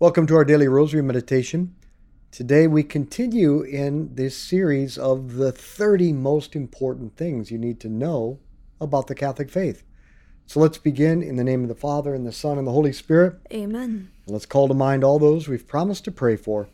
Welcome to our daily rosary meditation. Today we continue in this series of the 30 most important things you need to know about the Catholic faith. So let's begin in the name of the Father, and the Son, and the Holy Spirit. Amen. Let's call to mind all those we've promised to pray for.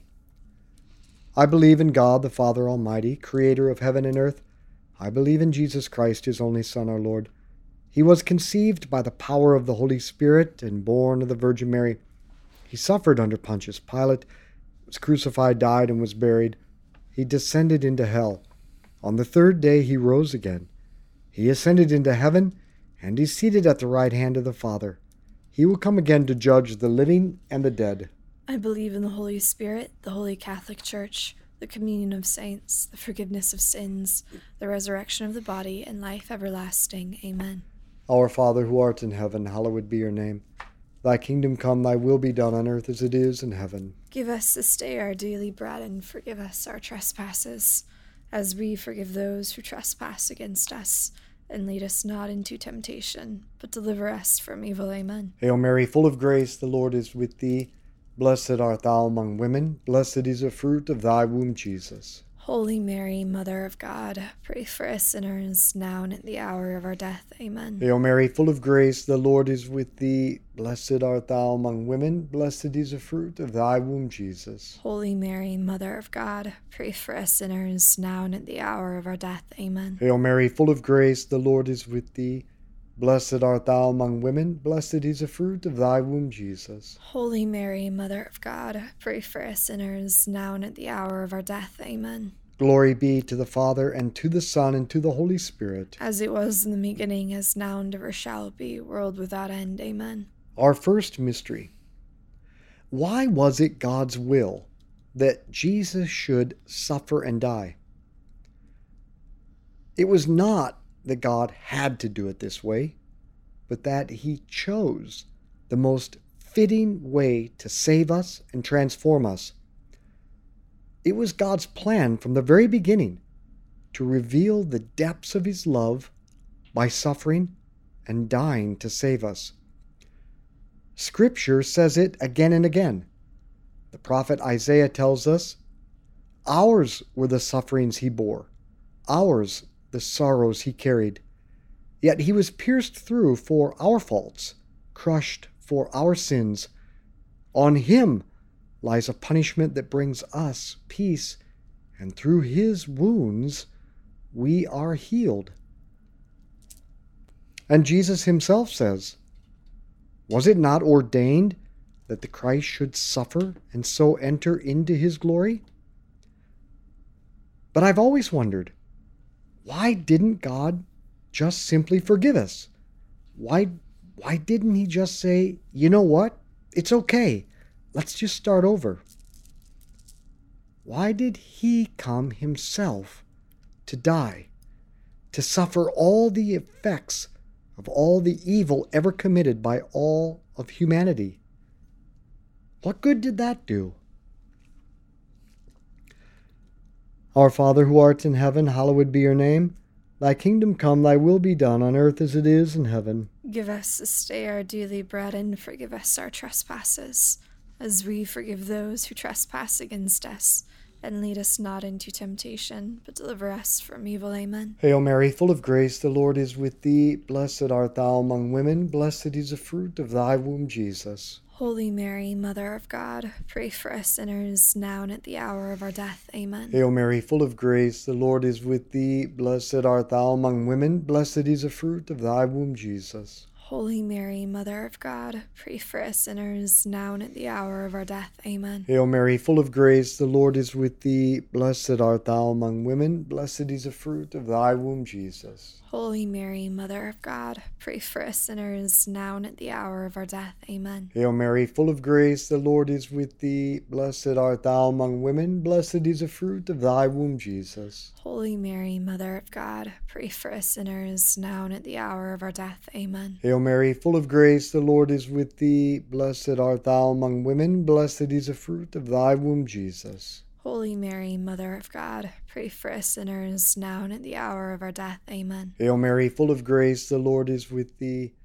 I believe in God, the Father Almighty, creator of heaven and earth. I believe in Jesus Christ, his only Son, our Lord. He was conceived by the power of the Holy Spirit and born of the Virgin Mary. He suffered under Pontius Pilate, was crucified, died, and was buried. He descended into hell. On the third day he rose again. He ascended into heaven, and is seated at the right hand of the Father. He will come again to judge the living and the dead. I believe in the Holy Spirit, the Holy Catholic Church, the communion of saints, the forgiveness of sins, the resurrection of the body, and life everlasting. Amen. Our Father, who art in heaven, hallowed be your name. Thy kingdom come, thy will be done on earth as it is in heaven. Give us this day our daily bread, and forgive us our trespasses, as we forgive those who trespass against us. And lead us not into temptation, but deliver us from evil. Amen. Hail Mary, full of grace, the Lord is with thee. Blessed art thou among women. Blessed is the fruit of thy womb, Jesus. Holy Mary, Mother of God, pray for us sinners, now and at the hour of our death. Amen. Hail Mary, full of grace, the Lord is with thee. Blessed art thou among women. Blessed is the fruit of thy womb, Jesus. Holy Mary, Mother of God, pray for us sinners, now and at the hour of our death. Amen. Hail Mary, full of grace, the Lord is with thee. Blessed art thou among women. Blessed is the fruit of thy womb, Jesus. Holy Mary, Mother of God, pray for us sinners, now and at the hour of our death. Amen. Glory be to the Father, and to the Son, and to the Holy Spirit. As it was in the beginning, as now, and ever shall be, world without end. Amen. Our first mystery. Why was it God's will that Jesus should suffer and die? It was not that God had to do it this way, but that he chose the most fitting way to save us and transform us. It was God's plan from the very beginning to reveal the depths of his love by suffering and dying to save us. Scripture says it again and again. The prophet Isaiah tells us, "Ours were the sufferings he bore, ours the sorrows he carried. Yet he was pierced through for our faults, crushed for our sins. On him lies a punishment that brings us peace, and through his wounds we are healed." And Jesus himself says, "Was it not ordained that the Christ should suffer and so enter into his glory?" But I've always wondered, why didn't God just simply forgive us? Why didn't he just say, "You know what? It's okay. Let's just start over"? Why did he come himself to die, to suffer all the effects of all the evil ever committed by all of humanity? What good did that do? Our Father, who art in heaven, hallowed be your name. Thy kingdom come, thy will be done on earth as it is in heaven. Give us this day our daily bread, and forgive us our trespasses, as we forgive those who trespass against us. And lead us not into temptation, but deliver us from evil. Amen. Hail Mary, full of grace, the Lord is with thee. Blessed art thou among women. Blessed is the fruit of thy womb, Jesus. Holy Mary, Mother of God, pray for us sinners, now and at the hour of our death. Amen. Hail Mary, full of grace, the Lord is with thee. Blessed art thou among women. Blessed is the fruit of thy womb, Jesus. Holy Mary, Mother of God, pray for us sinners, now and at the hour of our death. Amen. Hail Mary, full of grace, the Lord is with thee. Blessed art thou among women. Blessed is the fruit of thy womb, Jesus. Holy Mary, Mother of God, pray for us sinners, now and at the hour of our death. Amen. Hail Mary, full of grace, the Lord is with thee. Blessed art thou among women. Blessed is the fruit of thy womb, Jesus. Holy Mary, Mother of God, pray for us sinners, now and at the hour of our death. Amen. Hail Mary, full of grace, the Lord is with thee. Blessed art thou among women. Blessed is the fruit of thy womb, Jesus. Holy Mary, Mother of God, pray for us sinners, now and at the hour of our death. Amen. Hail Mary, full of grace, the Lord is with thee.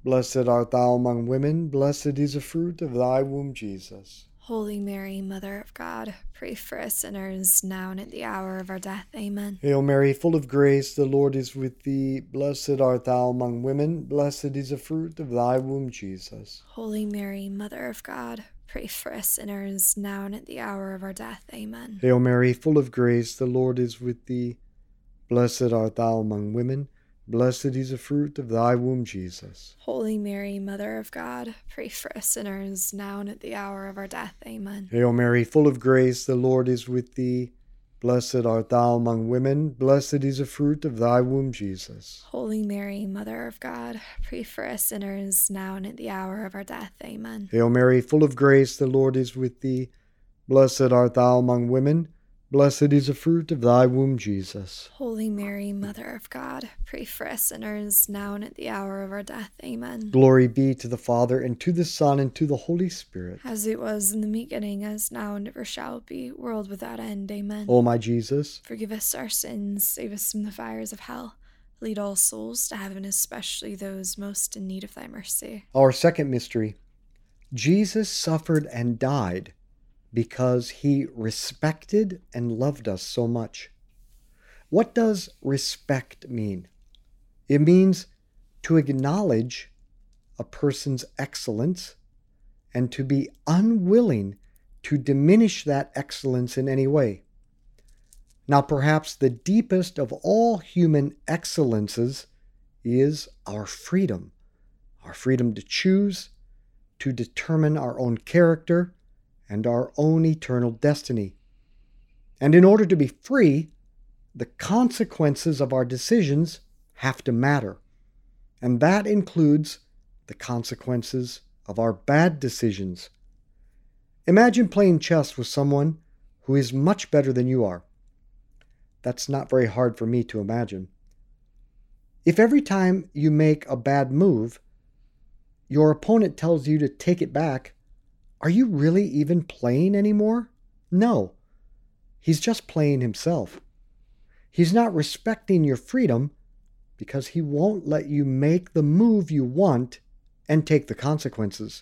Blessed art thou among women, blessed is the fruit of thy womb, Jesus. Holy Mary, Mother of God, pray for us sinners, now and at the hour of our death. Amen. Hail Mary, full of grace, the Lord is with thee. Blessed art thou among women, blessed is the fruit of thy womb, Jesus. Holy Mary, Mother of God, pray for us sinners, now and at the hour of our death. Amen. Hail Mary, full of grace, the Lord is with thee. Blessed art thou among women, blessed is the fruit of thy womb, Jesus. Holy Mary, Mother of God, pray for us sinners, now and at the hour of our death. Amen. Hail Mary, full of grace, the Lord is with thee. Blessed art thou among women, blessed is the fruit of thy womb, Jesus. Holy Mary, Mother of God, pray for us sinners, now and at the hour of our death. Amen. Hail Mary, full of grace, the Lord is with thee. Blessed art thou among women, blessed is the fruit of thy womb, Jesus. Holy Mary, Mother of God, pray for us sinners, now and at the hour of our death. Amen. Glory be to the Father, and to the Son, and to the Holy Spirit. As it was in the beginning, as now, and ever shall be, world without end. Amen. O my Jesus, forgive us our sins, save us from the fires of hell. Lead all souls to heaven, especially those most in need of thy mercy. our second mystery. Jesus suffered and died because he respected and loved us so much. What does respect mean? It means to acknowledge a person's excellence and to be unwilling to diminish that excellence in any way. Now, perhaps the deepest of all human excellences is our freedom to choose, to determine our own character and our own eternal destiny. And in order to be free, the consequences of our decisions have to matter. And that includes the consequences of our bad decisions. Imagine playing chess with someone who is much better than you are. That's not very hard for me to imagine. If every time you make a bad move, your opponent tells you to take it back, are you really even playing anymore? No. He's just playing himself. He's not respecting your freedom because he won't let you make the move you want and take the consequences.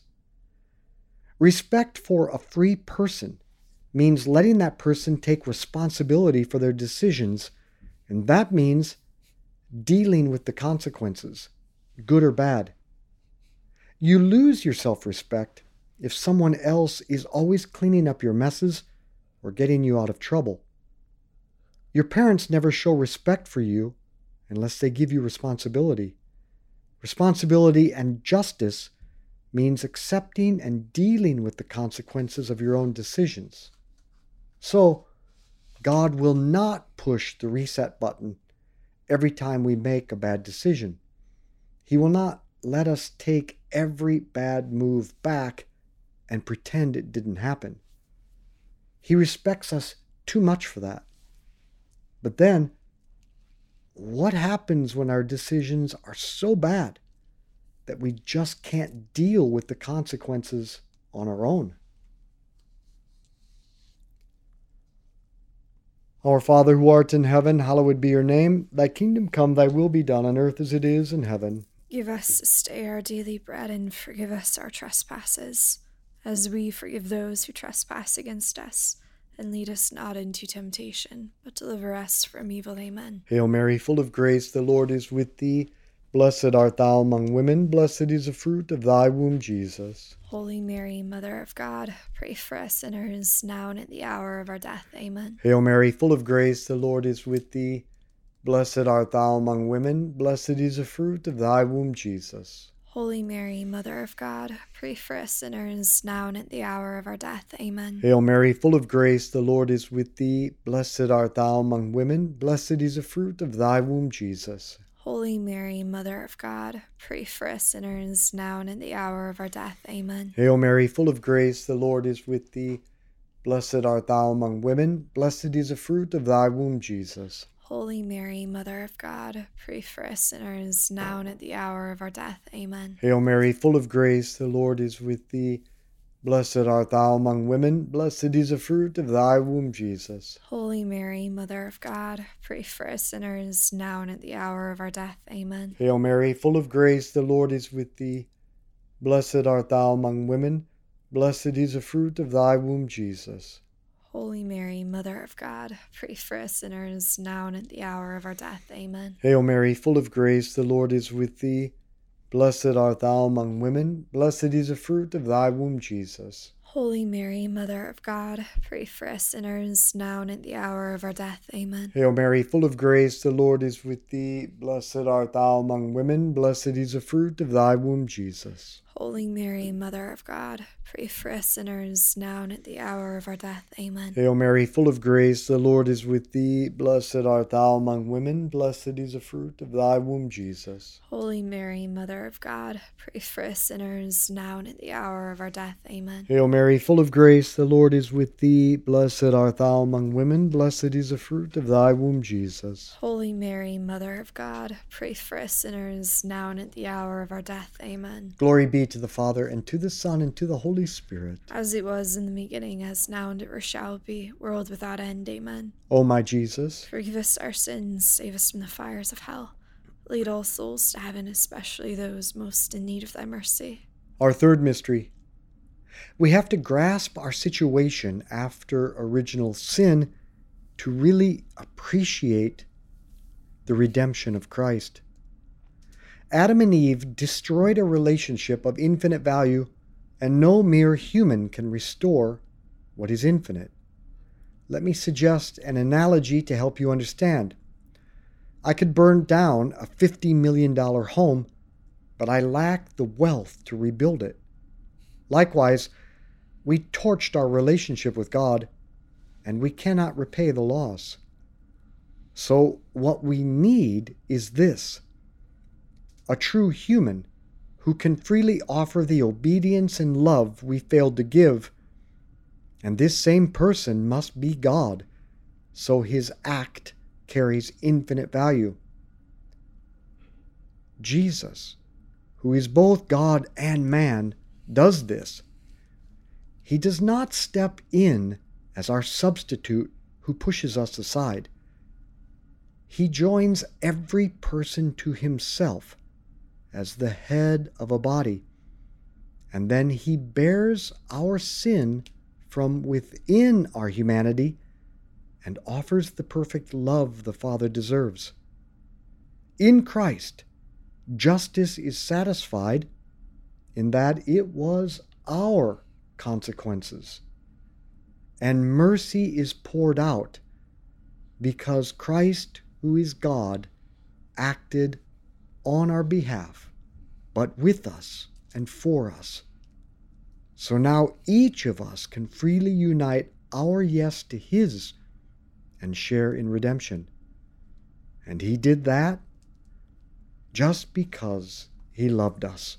Respect for a free person means letting that person take responsibility for their decisions, and that means dealing with the consequences, good or bad. You lose your self-respect if someone else is always cleaning up your messes or getting you out of trouble. Your parents never show respect for you unless they give you responsibility. Responsibility and justice means accepting and dealing with the consequences of your own decisions. So, God will not push the reset button every time we make a bad decision. He will not let us take every bad move back and pretend it didn't happen. He respects us too much for that. But then, what happens when our decisions are so bad that we just can't deal with the consequences on our own? Our Father who art in heaven, hallowed be your name. Thy kingdom come, thy will be done on earth as it is in heaven. Give us this day our daily bread, and forgive us our trespasses, as we forgive those who trespass against us. And lead us not into temptation, but deliver us from evil. Amen. Hail Mary, full of grace, the Lord is with thee. Blessed art thou among women, blessed is the fruit of thy womb, Jesus. Holy Mary, Mother of God, pray for us sinners, now and at the hour of our death. Amen. Hail Mary, full of grace, the Lord is with thee. Blessed art thou among women, blessed is the fruit of thy womb, Jesus. Holy Mary, Mother of God, pray for us sinners, now and at the hour of our death. Amen. Hail Mary, full of grace, the Lord is with thee. Blessed art thou among women, blessed is the fruit of thy womb, Jesus. Holy Mary, Mother of God, pray for us sinners, now and at the hour of our death. Amen. Hail Mary, full of grace, the Lord is with thee. Blessed art thou among women, blessed is the fruit of thy womb, Jesus. Holy Mary, Mother of God, pray for us sinners, now and at the hour of our death. Amen. Hail Mary, full of grace, the Lord is with thee. Blessed art thou among women, blessed is the fruit of thy womb, Jesus. Holy Mary, Mother of God, pray for us sinners, now and at the hour of our death. Amen. Hail Mary, full of grace, the Lord is with thee. Blessed art thou among women, blessed is the fruit of thy womb, Jesus. Holy Mary, Mother of God, pray for us sinners, now and at the hour of our death. Amen. Hail Mary, full of grace, the Lord is with thee. Blessed art thou among women, blessed is the fruit of thy womb, Jesus. Holy Mary, Mother of God, pray for us sinners, now and at the hour of our death. Amen. Hail Mary, full of grace, the Lord is with thee. Blessed art thou among women, blessed is the fruit of thy womb, Jesus. Holy Mary, Mother of God, pray for us sinners, now and at the hour of our death. Amen. Hail Mary, full of grace, the Lord is with thee. Blessed art thou among women, blessed is the fruit of thy womb, Jesus. Holy Mary, Mother of God, pray for us sinners, now and at the hour of our death. Amen. Hail Mary, full of grace, the Lord is with thee. Blessed art thou among women, blessed is the fruit of thy womb, Jesus. Holy Mary, Mother of God, pray for us sinners, now and at the hour of our death. Amen. Glory be to the Father, and to the Son, and to the Holy Spirit. As it was in the beginning, as now and ever shall be, world without end. Amen. O my Jesus, Forgive us our sins, save us from the fires of hell. Lead all souls to heaven, especially those most in need of thy mercy. our third mystery. We have to grasp our situation after original sin to really appreciate the redemption of Christ. Adam and Eve destroyed a relationship of infinite value, and no mere human can restore what is infinite. Let me suggest an analogy to help you understand. I could burn down a $50 million home, but I lack the wealth to rebuild it. Likewise, we torched our relationship with God, and we cannot repay the loss. So what we need is this: a true human who can freely offer the obedience and love we failed to give. And this same person must be God, so his act carries infinite value. Jesus, who is both God and man, does this. He does not step in as our substitute who pushes us aside. He joins every person to himself as the head of a body, and then he bears our sin from within our humanity and offers the perfect love the Father deserves. In Christ, justice is satisfied in that it was our consequences, and mercy is poured out because Christ, who is God, acted on our behalf, but with us and for us. So now each of us can freely unite our yes to his and share in redemption. And he did that just because he loved us.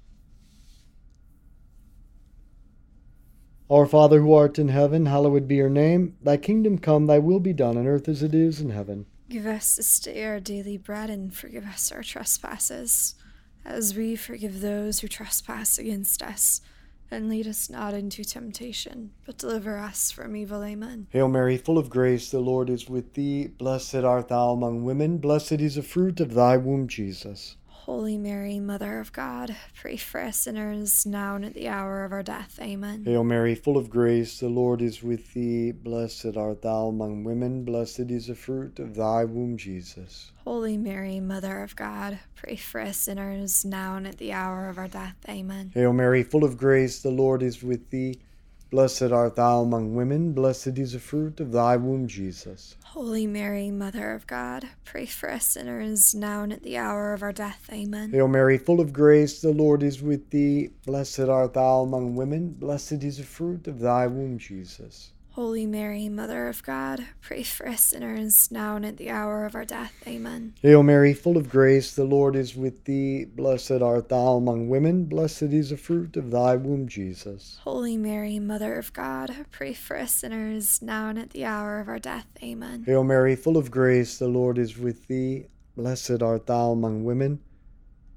Our Father who art in heaven, hallowed be your name. Thy kingdom come, thy will be done on earth as it is in heaven. Give us this day our daily bread, and forgive us our trespasses, as we forgive those who trespass against us. And lead us not into temptation, but deliver us from evil. Amen. Hail Mary, full of grace, the Lord is with thee. Blessed art thou among women, blessed is the fruit of thy womb, Jesus. Holy Mary, Mother of God, pray for us sinners, now and at the hour of our death. Amen. Hail Mary, full of grace, the Lord is with thee. Blessed art thou among women, blessed is the fruit of thy womb, Jesus. Holy Mary, Mother of God, pray for us sinners, now and at the hour of our death. Amen. Hail Mary, full of grace, the Lord is with thee. Blessed art thou among women, blessed is the fruit of thy womb, Jesus. Holy Mary, Mother of God, pray for us sinners, now and at the hour of our death. Amen. Hail Mary, full of grace, the Lord is with thee. Blessed art thou among women, blessed is the fruit of thy womb, Jesus. Holy Mary, Mother of God, pray for us sinners, now and at the hour of our death. Amen. Hail Mary, full of grace, the Lord is with thee. Blessed art thou among women, blessed is the fruit of thy womb, Jesus. Holy Mary, Mother of God, pray for us sinners, now and at the hour of our death. Amen. Hail Mary, full of grace, the Lord is with thee. Blessed art thou among women,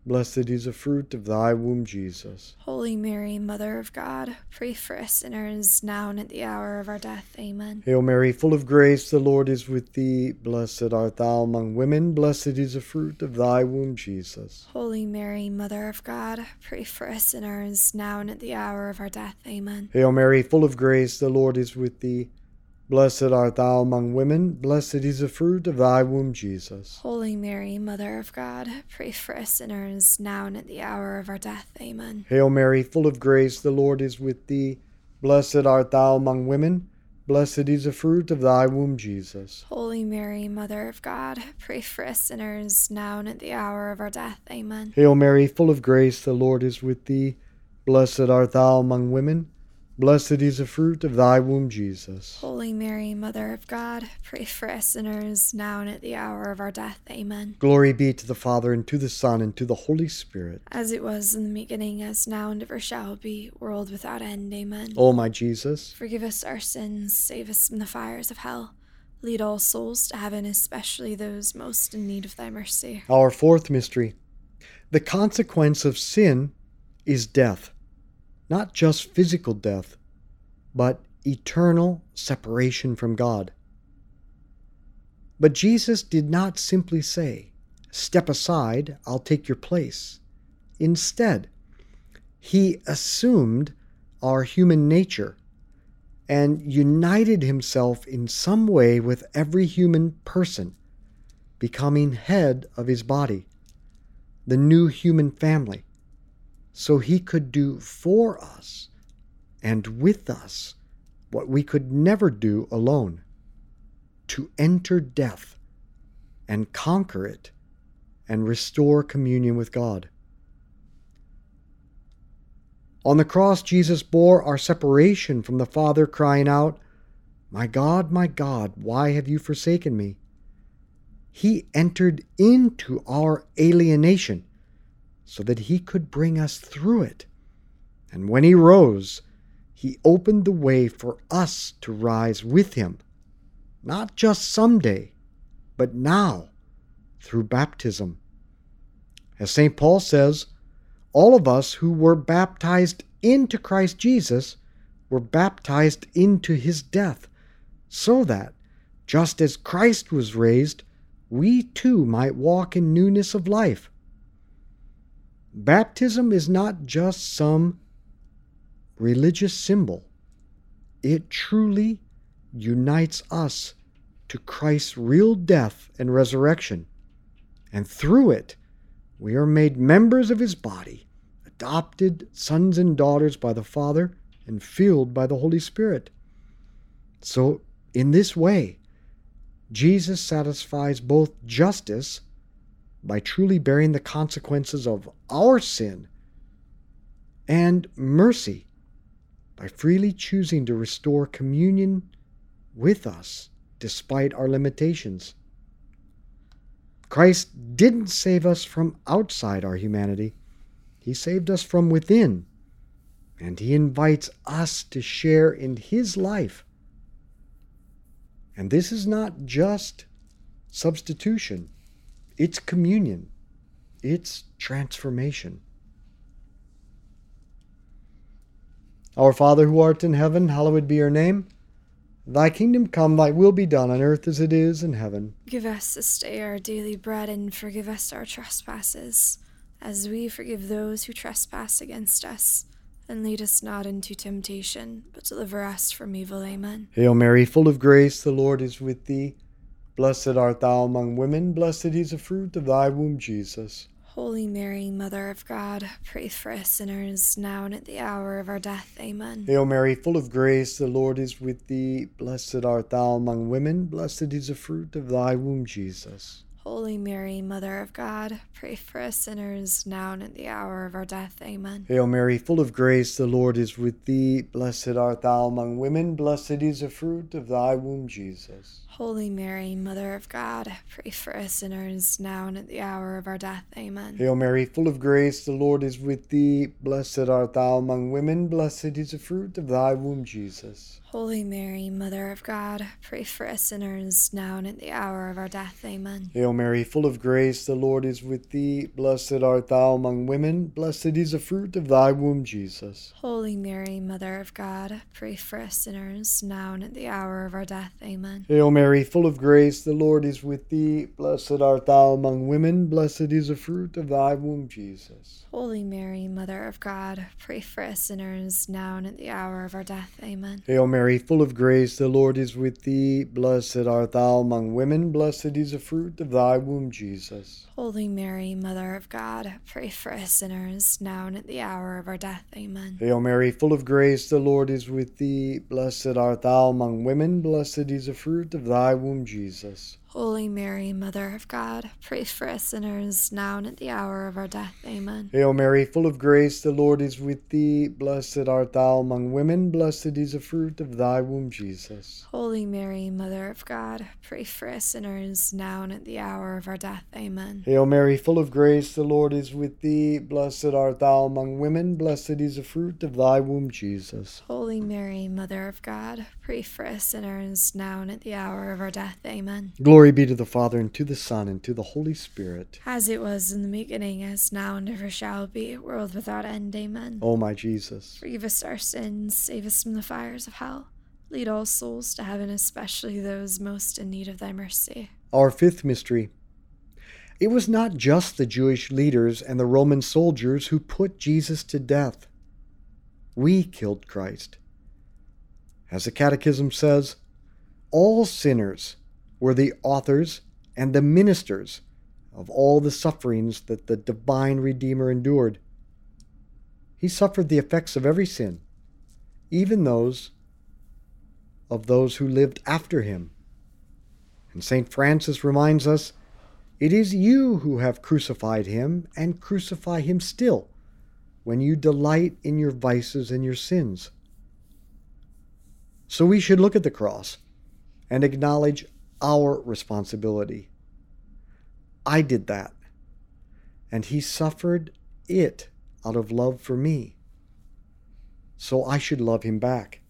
Blessed is the fruit of thy womb, Jesus. Holy Mary, Mother of God, pray for us sinners, now and at the hour of our death. Amen. Hail Mary, full of grace, the Lord is with thee. Blessed art thou among women. Blessed is the fruit of thy womb, Jesus. Holy Mary, Mother of God, pray for us sinners, now and at the hour of our death. Amen. Hail Mary, full of grace, the Lord is with thee. Blessed art thou among women. Blessed is the fruit of thy womb, Jesus. Holy Mary, Mother of God, pray for us sinners, now and at the hour of our death. Amen. Hail Mary, full of grace, the Lord is with thee. Blessed art thou among women. Blessed is the fruit of thy womb, Jesus. Holy Mary, Mother of God, pray for us sinners, now and at the hour of our death. Amen. Hail Mary, full of grace, the Lord is with thee. Blessed art thou among women. Blessed is the fruit of thy womb, Jesus. Holy Mary, Mother of God, pray for us sinners, now and at the hour of our death. Amen. Glory be to the Father, and to the Son, and to the Holy Spirit. As it was in the beginning, as now and ever shall be, world without end. Amen. O my Jesus, forgive us our sins, save us from the fires of hell. Lead all souls to heaven, especially those most in need of thy mercy. our fourth mystery. The consequence of sin is death. Not just physical death, but eternal separation from God. But Jesus did not simply say, "Step aside, I'll take your place." Instead, he assumed our human nature and united himself in some way with every human person, becoming head of his body, the new human family, so he could do for us and with us what we could never do alone: to enter death and conquer it and restore communion with God. On the cross, Jesus bore our separation from the Father, crying out, my God, why have you forsaken me?" He entered into our alienation so that he could bring us through it. And when he rose, he opened the way for us to rise with him, not just someday, but now, through baptism. As St. Paul says, all of us who were baptized into Christ Jesus were baptized into his death, so that, just as Christ was raised, we too might walk in newness of life. Baptism is not just some religious symbol. It truly unites us to Christ's real death and resurrection, and through it, we are made members of his body, adopted sons and daughters by the Father, and filled by the Holy Spirit. So, in this way, Jesus satisfies both justice by truly bearing the consequences of our sin, and mercy by freely choosing to restore communion with us despite our limitations. Christ didn't save us from outside our humanity. He saved us from within, and he invites us to share in his life. And this is not just substitution. It's communion. It's transformation. Our Father who art in heaven, hallowed be your name. Thy kingdom come, thy will be done on earth as it is in heaven. Give us this day our daily bread, and forgive us our trespasses, as we forgive those who trespass against us. And lead us not into temptation, but deliver us from evil. Amen. Hail Mary, full of grace, the Lord is with thee. Blessed art thou among women, blessed is the fruit of thy womb, Jesus. Holy Mary, Mother of God, pray for us sinners, now and at the hour of our death. Amen. Hail Mary, full of grace, the Lord is with thee. Blessed art thou among women, blessed is the fruit of thy womb, Jesus. Holy Mary, Mother of God, pray for us sinners, now and at the hour of our death. Amen. Hail Mary, full of grace, the Lord is with thee. Blessed art thou among women, blessed is the fruit of thy womb, Jesus. Holy Mary, Mother of God, pray for us sinners, now and at the hour of our death. Amen. Hail Mary, full of grace, the Lord is with thee. Blessed art thou among women, blessed is the fruit of thy womb, Jesus. Holy Mary, Mother of God, pray for us sinners, now and at the hour of our death. Amen. Hail Mary, Mary, full of grace, the Lord is with thee. Blessed art thou among women. Blessed is the fruit of thy womb, Jesus. Holy Mary, Mother of God, pray for us sinners, now and at the hour of our death. Amen. Hail Mary, full of grace, the Lord is with thee. Blessed art thou among women. Blessed is the fruit of thy womb, Jesus. Holy Mary, Mother of God, pray for us sinners, now and at the hour of our death. Amen. Hail Mary, full of grace, the Lord is with thee. Blessed art thou among women. Blessed is the fruit of thy womb, Jesus. Holy Mary, Mother of God, pray for us sinners, now and at the hour of our death. Amen. Hail Mary, full of grace, the Lord is with thee. Blessed art thou among women. Blessed is the fruit of thy womb, Jesus. Holy Mary, Mother of God, pray for us sinners, now and at the hour of our death. Amen. Hail Mary, full of grace, the Lord is with thee. Blessed art thou among women. Blessed is the fruit of thy womb, Jesus. Holy Mary, Mother of God, pray for us sinners, now and at the hour of our death. Amen. Hail Mary, full of grace, the Lord is with thee. Blessed art thou among women. Blessed is the fruit of thy womb, Jesus. Holy Mary, Mother of God, pray for us sinners, now and at the hour of our death. Amen. Glory be to the Father, and to the Son, and to the Holy Spirit. As it was in the beginning, as now, and ever shall be, world without end. Amen. O my Jesus, forgive us our sins, save us from the fires of hell. Lead all souls to heaven, especially those most in need of thy mercy. Our fifth mystery. It was not just the Jewish leaders and the Roman soldiers who put Jesus to death. We killed Christ. As the Catechism says, all sinners were the authors and the ministers of all the sufferings that the divine Redeemer endured. He suffered the effects of every sin, even those of those who lived after him. And St. Francis reminds us, it is you who have crucified him and crucify him still, when you delight in your vices and your sins. So we should look at the cross and acknowledge our responsibility. I did that, and he suffered it out of love for me. So I should love him back.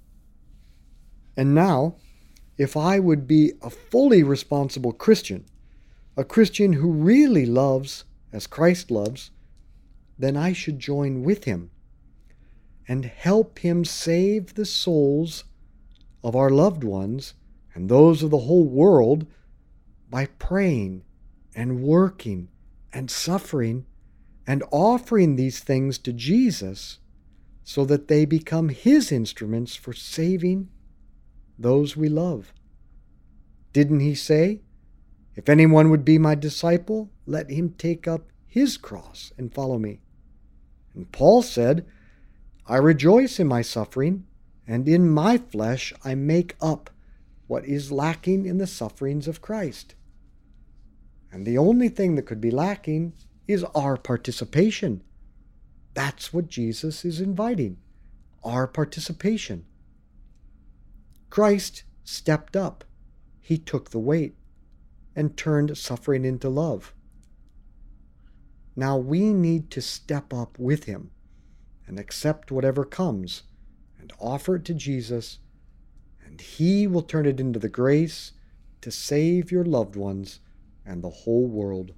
And now, if I would be a fully responsible Christian, a Christian who really loves as Christ loves, then I should join with him and help him save the souls of our loved ones and those of the whole world by praying and working and suffering and offering these things to Jesus so that they become his instruments for saving those we love. Didn't he say, if anyone would be my disciple, let him take up his cross and follow me? And Paul said, I rejoice in my suffering, and in my flesh I make up what is lacking in the sufferings of Christ. And the only thing that could be lacking is our participation. That's what Jesus is inviting, our participation. Christ stepped up. He took the weight and turned suffering into love. Now we need to step up with him and accept whatever comes and offer it to Jesus, and he will turn it into the grace to save your loved ones and the whole world.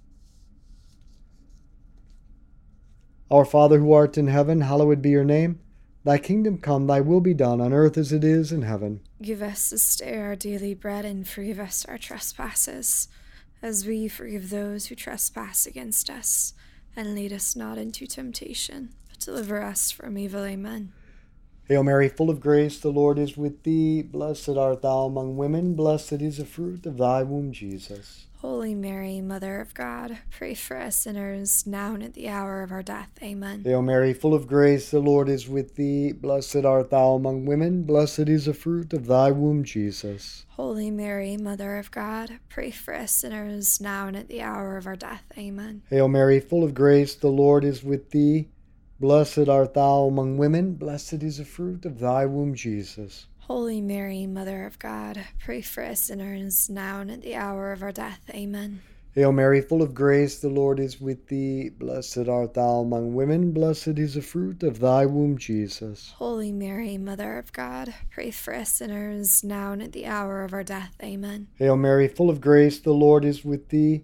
Our Father who art in heaven, hallowed be your name. Thy kingdom come, thy will be done on earth as it is in heaven. Give us this day our daily bread, and forgive us our trespasses, as we forgive those who trespass against us. And lead us not into temptation, but deliver us from evil. Amen. Hail Mary, full of grace, the Lord is with thee. Blessed art thou among women. Blessed is the fruit of thy womb, Jesus. Holy Mary, Mother of God, pray for us sinners, now and at the hour of our death. Amen. Hail Mary, full of grace, the Lord is with thee. Blessed art thou among women. Blessed is the fruit of thy womb, Jesus. Holy Mary, Mother of God, pray for us sinners, now and at the hour of our death. Amen. Hail Mary, full of grace, the Lord is with thee. Blessed art thou among women. Blessed is the fruit of thy womb, Jesus. Holy Mary, Mother of God, pray for us sinners, now and at the hour of our death. Amen. Hail Mary, full of grace, the Lord is with thee. Blessed art thou among women. Blessed is the fruit of thy womb, Jesus. Holy Mary, Mother of God, pray for us sinners, now and at the hour of our death. Amen. Hail Mary, full of grace, the Lord is with thee.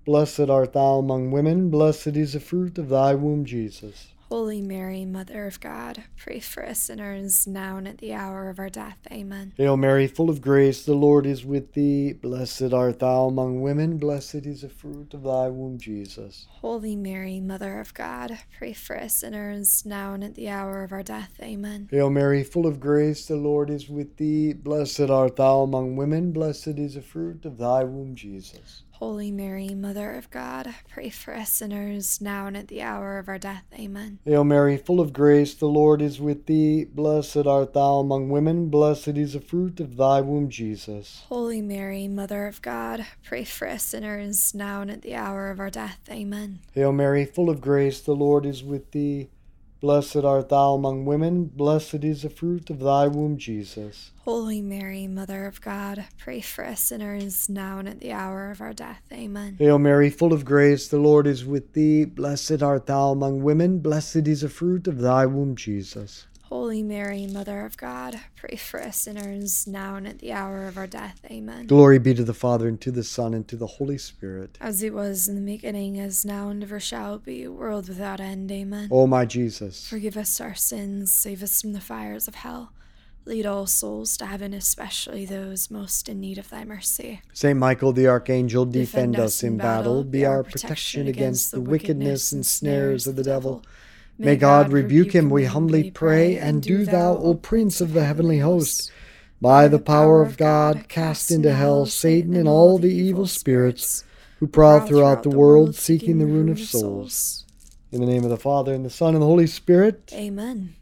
Blessed art thou among women, blessed is the fruit of thy womb, Jesus. Holy Mary, Mother of God, pray for us sinners, now and at the hour of our death. Amen. Hail Mary, full of grace, the Lord is with thee. Blessed art thou among women, blessed is the fruit of thy womb, Jesus. Holy Mary, Mother of God, pray for us sinners, now and at the hour of our death. Amen. Hail Mary, full of grace, the Lord is with thee. Blessed art thou among women, blessed is the fruit of thy womb, Jesus. Holy Mary, Mother of God, pray for us sinners, now and at the hour of our death. Amen. Hail Mary, full of grace, the Lord is with thee. Blessed art thou among women, blessed is the fruit of thy womb, Jesus. Holy Mary, Mother of God, pray for us sinners, now and at the hour of our death. Amen. Hail Mary, full of grace, the Lord is with thee. Blessed art thou among women, blessed is the fruit of thy womb, Jesus. Holy Mary, Mother of God, pray for us sinners, now and at the hour of our death. Amen. Hail Mary, full of grace, the Lord is with thee. Blessed art thou among women, blessed is the fruit of thy womb, Jesus. Holy Mary, Mother of God, pray for us sinners, now and at the hour of our death. Amen. Glory be to the Father, and to the Son, and to the Holy Spirit. As it was in the beginning, as now, and ever shall be, world without end. Amen. O my Jesus, Forgive us our sins, save us from the fires of hell. Lead all souls to heaven, especially those most in need of thy mercy. Saint Michael the Archangel, defend us in battle. Be our protection against the wickedness and snares of the devil. May God rebuke him, we humbly pray, and do thou, O Prince of the heavenly host, by the power of God, cast into hell Satan and all the evil spirits who prowl throughout the world, seeking the ruin of souls. In the name of the Father, and the Son, and the Holy Spirit. Amen.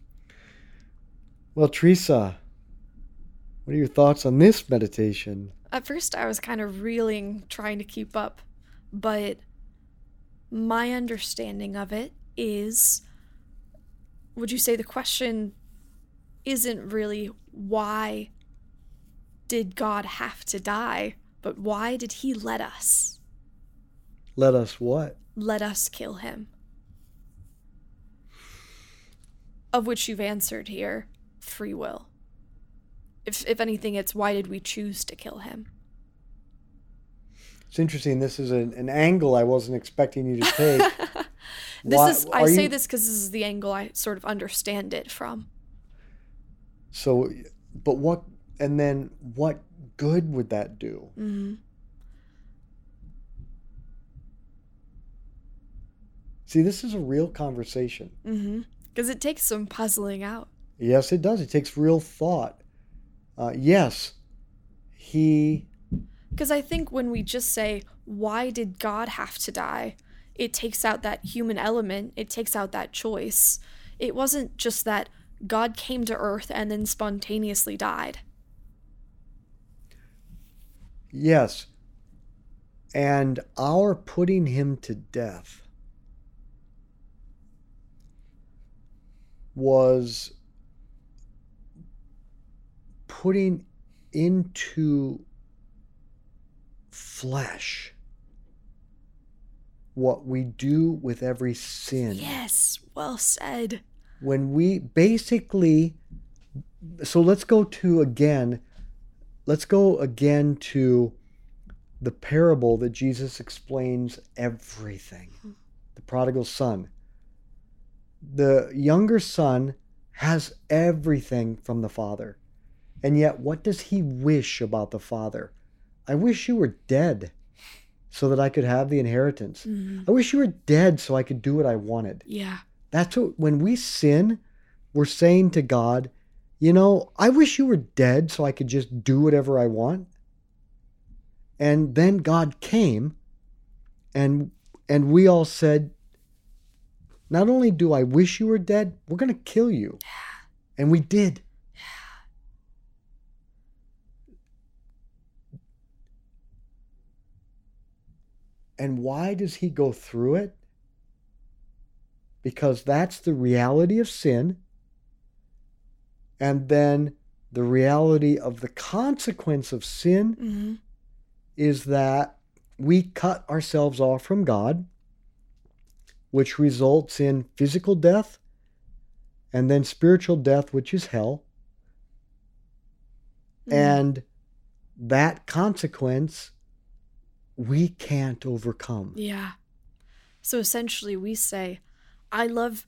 Well, Teresa, what are your thoughts on this meditation? At first, I was kind of reeling, trying to keep up, but my understanding of it is, would you say the question isn't really why did God have to die, but why did he let us? Let us what? Let us kill him. Of which you've answered here, free will. If anything, it's why did we choose to kill him? It's interesting. This is an angle I wasn't expecting you to take. I say this because this is the angle I sort of understand it from. So, but what, and then what good would that do? Mm-hmm. See, this is a real conversation. Mm-hmm. Because it takes some puzzling out. Yes, it does. It takes real thought. Yes, he... Because I think when we just say, why did God have to die? It takes out that human element. It takes out that choice. It wasn't just that God came to earth and then spontaneously died. Yes. And our putting him to death was putting into flesh what we do with every sin. Yes, well said. When we basically, so let's go again to the parable that Jesus explains everything. The prodigal son. The younger son has everything from the father. And yet, what does he wish about the father? I wish you were dead so that I could have the inheritance. Mm-hmm. I wish you were dead so I could do what I wanted. Yeah. That's what, when we sin, we're saying to God, you know, I wish you were dead so I could just do whatever I want. And then God came and we all said, not only do I wish you were dead, we're going to kill you. Yeah. And we did. And why does he go through it? Because that's the reality of sin. And then the reality of the consequence of sin is that we cut ourselves off from God, which results in physical death and then spiritual death, which is hell. And that consequence we can't overcome. Yeah. So essentially we say, I love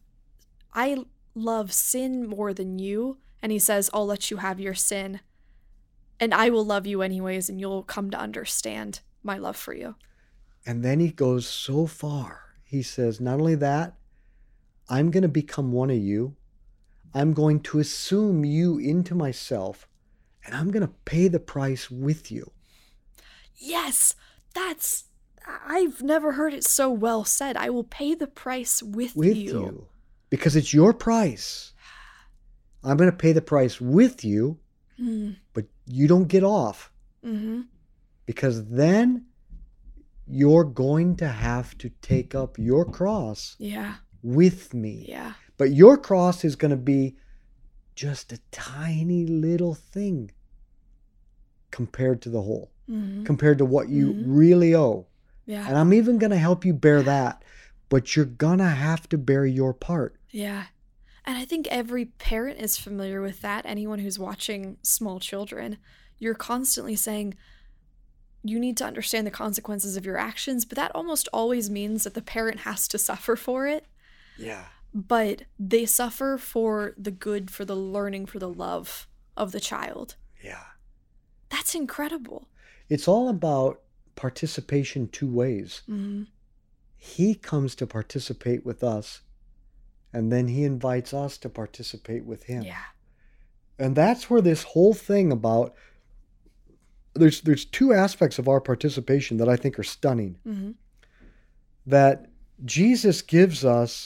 sin more than you. And he says, I'll let you have your sin. And I will love you anyways, and you'll come to understand my love for you. And then he goes so far. He says, not only that, I'm going to become one of you. I'm going to assume you into myself, and I'm going to pay the price with you. Yes, I've never heard it so well said. I will pay the price with you. Because it's your price. I'm going to pay the price with you, but you don't get off. Mm-hmm. Because then you're going to have to take up your cross with me. Yeah. But your cross is going to be just a tiny little thing compared to the whole, compared to what you really owe. Yeah. And I'm even going to help you bear that, but you're going to have to bear your part. Yeah. And I think every parent is familiar with that. Anyone who's watching small children, you're constantly saying, you need to understand the consequences of your actions, but that almost always means that the parent has to suffer for it. Yeah. But they suffer for the good, for the learning, for the love of the child. Yeah. That's incredible. It's all about participation two ways. Mm-hmm. He comes to participate with us, and then he invites us to participate with him. Yeah. And that's where this whole thing about, there's two aspects of our participation that I think are stunning. Mm-hmm. That Jesus gives us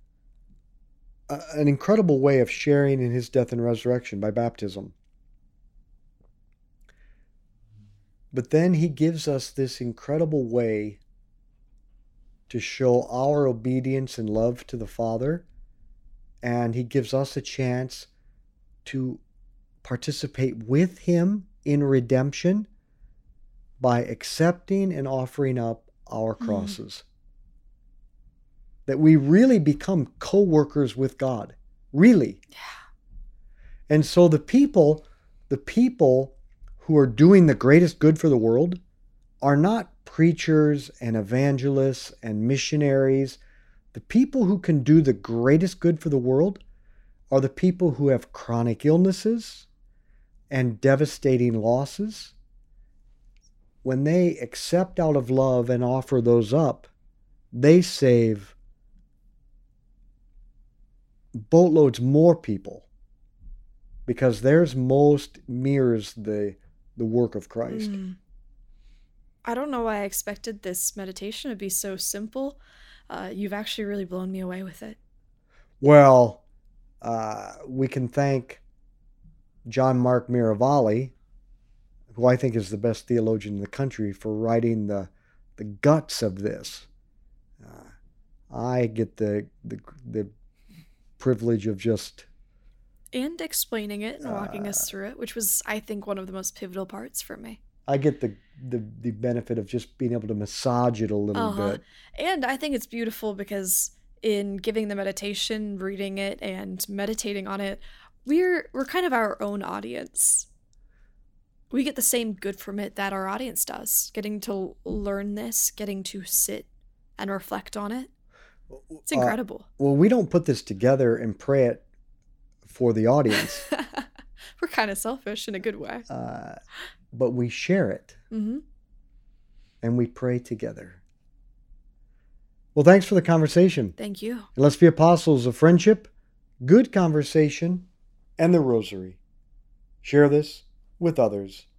an incredible way of sharing in his death and resurrection by baptism. But then he gives us this incredible way to show our obedience and love to the Father. And he gives us a chance to participate with him in redemption by accepting and offering up our crosses. That we really become co-workers with God. Really. Yeah. And so the people who are doing the greatest good for the world are not preachers and evangelists and missionaries. The people who can do the greatest good for the world are the people who have chronic illnesses and devastating losses. When they accept out of love and offer those up, they save boatloads more people, because theirs most mirrors the work of Christ. I don't know why I expected this meditation to be so simple. You've actually really blown me away with it. Well, we can thank John Mark Miravalli, who I think is the best theologian in the country, for writing the guts of this. I get the privilege of just... And explaining it and walking us through it, which was, I think, one of the most pivotal parts for me. I get the benefit of just being able to massage it a little bit. And I think it's beautiful because in giving the meditation, reading it, and meditating on it, we're kind of our own audience. We get the same good from it that our audience does. Getting to learn this, getting to sit and reflect on it. It's incredible. Well, we don't put this together and pray it for the audience. We're kind of selfish in a good way. But we share it. Mm-hmm. And we pray together. Well, thanks for the conversation. Thank you. And let's be apostles of friendship, good conversation, and the rosary. Share this with others.